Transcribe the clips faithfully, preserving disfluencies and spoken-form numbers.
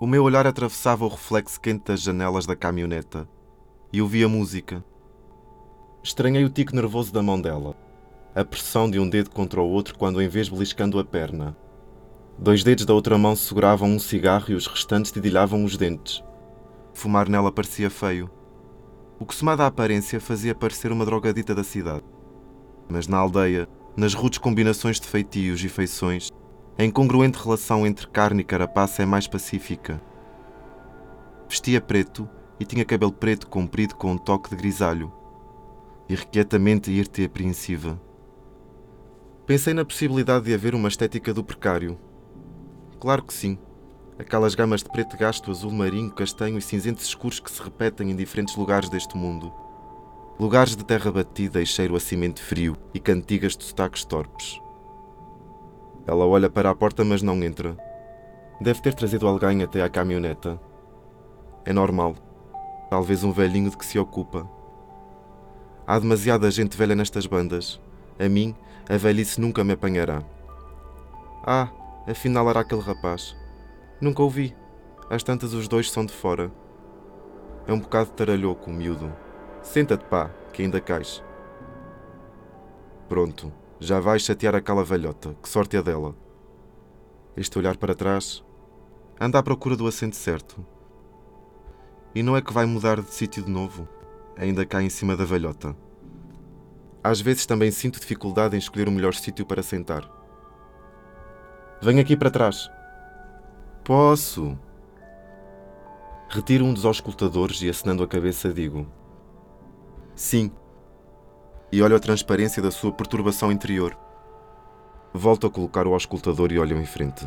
O meu olhar atravessava o reflexo quente das janelas da caminhoneta e ouvia música. Estranhei o tico nervoso da mão dela, a pressão de um dedo contra o outro quando, em vez beliscando a perna, dois dedos da outra mão seguravam um cigarro e os restantes dedilhavam os dentes. Fumar nela parecia feio. O que, somado à aparência, fazia parecer uma drogadita da cidade. Mas na aldeia, nas rudes combinações de feitios e feições, a incongruente relação entre carne e carapaça é mais pacífica. Vestia preto e tinha cabelo preto comprido com um toque de grisalho. Irrequietamente ir-te apreensiva. Pensei na possibilidade de haver uma estética do precário. Claro que sim. Aquelas gamas de preto gasto, azul marinho, castanho e cinzentos escuros que se repetem em diferentes lugares deste mundo. Lugares de terra batida e cheiro a cimento frio e cantigas de sotaques torpes. Ela olha para a porta, mas não entra. Deve ter trazido alguém até à caminhoneta. É normal. Talvez um velhinho de que se ocupa. Há demasiada gente velha nestas bandas. A mim, a velhice nunca me apanhará. Ah, afinal era aquele rapaz. Nunca o vi. Às tantas os dois são de fora. É um bocado taralhoco, o miúdo. Senta-te, pá, que ainda cais. Pronto, já vais chatear aquela velhota. Que sorte é dela. Este olhar para trás anda à procura do assento certo. E não é que vai mudar de sítio de novo. Ainda cai em cima da velhota. Às vezes também sinto dificuldade em escolher o melhor sítio para sentar. Venho aqui para trás. Posso. Retiro um dos auscultadores e, acenando a cabeça, digo: sim. E olho a transparência da sua perturbação interior. Volto a colocar o auscultador e olho em frente.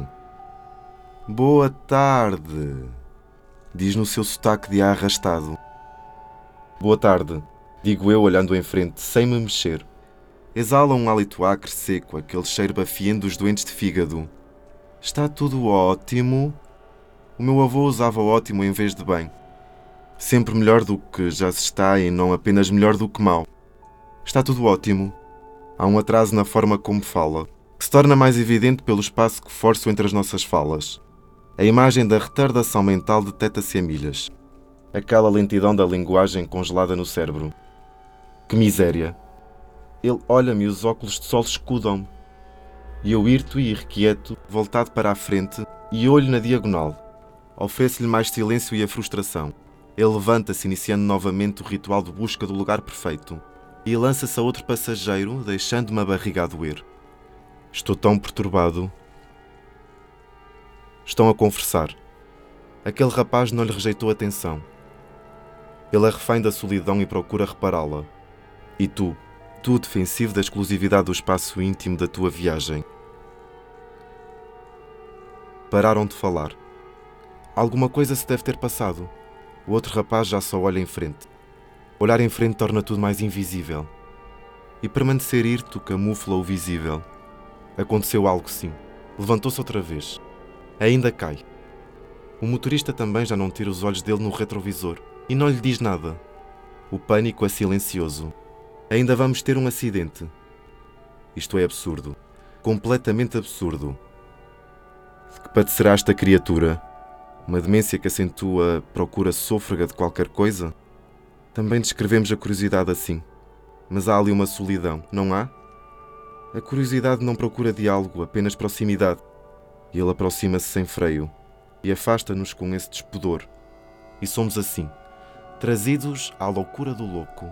Boa tarde, diz no seu sotaque de ar arrastado. Boa tarde, digo eu olhando em frente, sem me mexer. Exala um hálito acre seco, aquele cheiro bafiento dos doentes de fígado. Está tudo ótimo? O meu avô usava ótimo em vez de bem. Sempre melhor do que já se está e não apenas melhor do que mau. Está tudo ótimo. Há um atraso na forma como fala, que se torna mais evidente pelo espaço que forço entre as nossas falas. A imagem da retardação mental detecta-se a milhas. Aquela lentidão da linguagem congelada no cérebro. Que miséria! Ele olha-me e os óculos de sol escudam-me. E eu irto e irrequieto, voltado para a frente, e olho na diagonal. Ofereço-lhe mais silêncio e a frustração. Ele levanta-se, iniciando novamente o ritual de busca do lugar perfeito, e lança-se a outro passageiro, deixando-me a barriga a doer. Estou tão perturbado. Estão a conversar. Aquele rapaz não lhe rejeitou atenção. Ele é refém da solidão e procura repará-la. E tu, tu defensivo da exclusividade do espaço íntimo da tua viagem. Pararam de falar. Alguma coisa se deve ter passado. O outro rapaz já só olha em frente. Olhar em frente torna tudo mais invisível. E permanecer hirto camufla o visível. Aconteceu algo, sim. Levantou-se outra vez. Ainda cai. O motorista também já não tira os olhos dele no retrovisor. E não lhe diz nada. O pânico é silencioso. Ainda vamos ter um acidente. Isto é absurdo. Completamente absurdo. Que padecerá esta criatura? Uma demência que acentua a procura sôfrega de qualquer coisa? Também descrevemos a curiosidade assim. Mas há ali uma solidão, não há? A curiosidade não procura diálogo, apenas proximidade. E ele aproxima-se sem freio. E afasta-nos com esse despudor. E somos assim, trazidos à loucura do louco.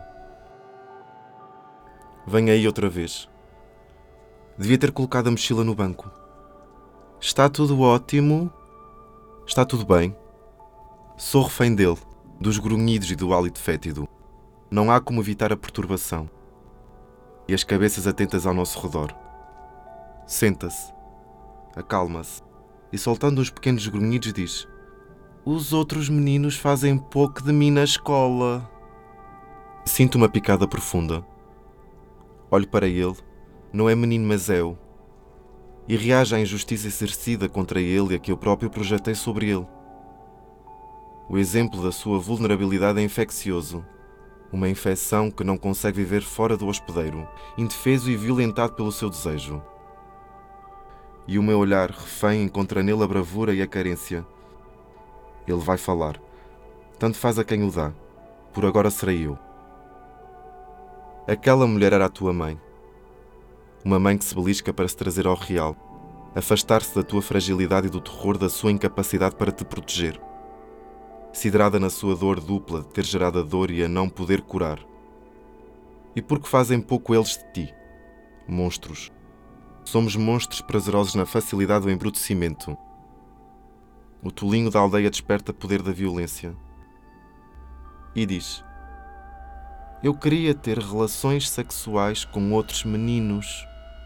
Vem aí outra vez. Devia ter colocado a mochila no banco. Está tudo ótimo? Está tudo bem? Sou refém dele, dos grunhidos e do hálito fétido. Não há como evitar a perturbação. E as cabeças atentas ao nosso redor. Senta-se. Acalma-se. E soltando os pequenos grunhidos diz: os outros meninos fazem pouco de mim na escola. Sinto uma picada profunda. Olho para ele. Não é menino, mas é eu. E reage à injustiça exercida contra ele e a que eu próprio projetei sobre ele. O exemplo da sua vulnerabilidade é infeccioso. Uma infecção que não consegue viver fora do hospedeiro, indefeso e violentado pelo seu desejo. E o meu olhar refém encontra nele a bravura e a carência. Ele vai falar. Tanto faz a quem o dá. Por agora serei eu. Aquela mulher era a tua mãe. Uma mãe que se belisca para se trazer ao real. Afastar-se da tua fragilidade e do terror da sua incapacidade para te proteger. Siderada na sua dor dupla de ter gerado a dor e a não poder curar. E porque fazem pouco eles de ti. Monstros. Somos monstros prazerosos na facilidade do embrutecimento. O tolinho da aldeia desperta poder da violência. E diz: eu queria ter relações sexuais com outros meninos.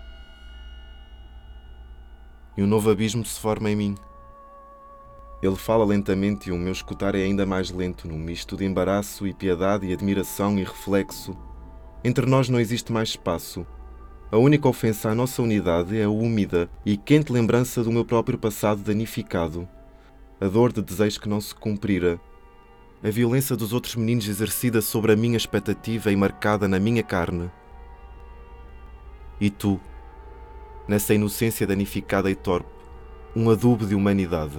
E um novo abismo se forma em mim. Ele fala lentamente e o meu escutar é ainda mais lento, num misto de embaraço e piedade e admiração e reflexo. Entre nós não existe mais espaço. A única ofensa à nossa unidade é a úmida e quente lembrança do meu próprio passado danificado. A dor de desejo que não se cumprira. A violência dos outros meninos exercida sobre a minha expectativa e marcada na minha carne. E tu, nessa inocência danificada e torpe, um adubo de humanidade.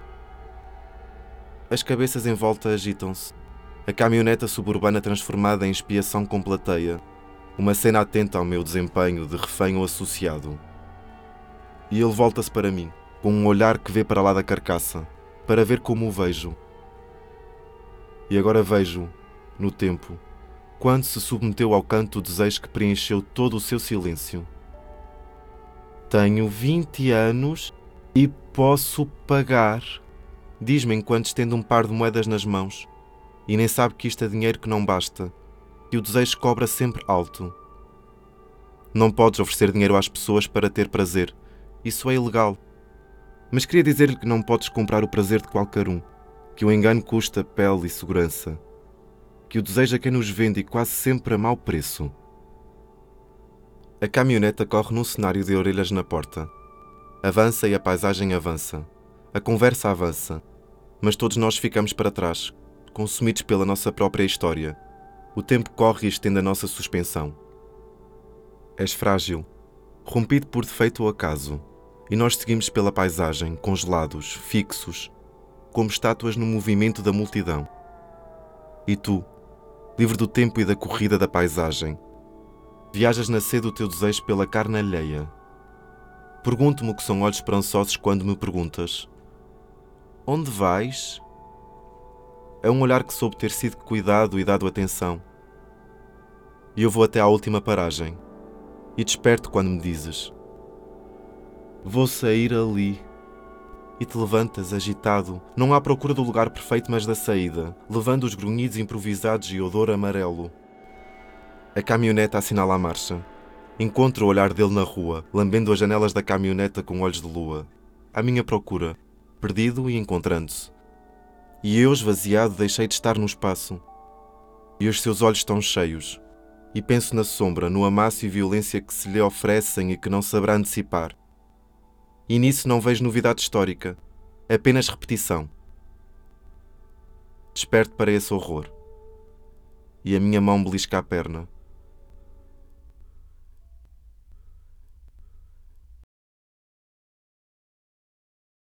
As cabeças em volta agitam-se. A caminhoneta suburbana transformada em expiação com plateia. Uma cena atenta ao meu desempenho de refém ou associado. E ele volta-se para mim, com um olhar que vê para lá da carcaça, para ver como o vejo. E agora vejo, no tempo, quando se submeteu ao canto o desejo que preencheu todo o seu silêncio. Tenho vinte anos e posso pagar, diz-me enquanto estende um par de moedas nas mãos, e nem sabe que isto é dinheiro que não basta, que o desejo cobra sempre alto. Não podes oferecer dinheiro às pessoas para ter prazer, isso é ilegal. Mas queria dizer-lhe que não podes comprar o prazer de qualquer um, que o engano custa pele e segurança, que o desejo é quem nos vende e quase sempre a mau preço. A caminhoneta corre num cenário de orelhas na porta. Avança e a paisagem avança. A conversa avança. Mas todos nós ficamos para trás, consumidos pela nossa própria história. O tempo corre e estende a nossa suspensão. És frágil, rompido por defeito ou acaso, e nós seguimos pela paisagem, congelados, fixos, como estátuas no movimento da multidão. E tu, livre do tempo e da corrida da paisagem, viajas na sede do teu desejo pela carne alheia. Pergunto-me o que são olhos esperançosos quando me perguntas: onde vais? É um olhar que soube ter sido cuidado e dado atenção. E eu vou até à última paragem, e desperto quando me dizes: vou sair ali. E te levantas, agitado, não à procura do lugar perfeito, mas da saída, levando os grunhidos improvisados e odor amarelo. A caminhoneta assinala a marcha. Encontro o olhar dele na rua, lambendo as janelas da caminhoneta com olhos de lua. À minha procura, perdido e encontrando-se. E eu, esvaziado, deixei de estar no espaço. E os seus olhos estão cheios. E penso na sombra, no amasso e violência que se lhe oferecem e que não saberá antecipar. E nisso não vejo novidade histórica, apenas repetição. Desperto para esse horror. E a minha mão belisca a perna.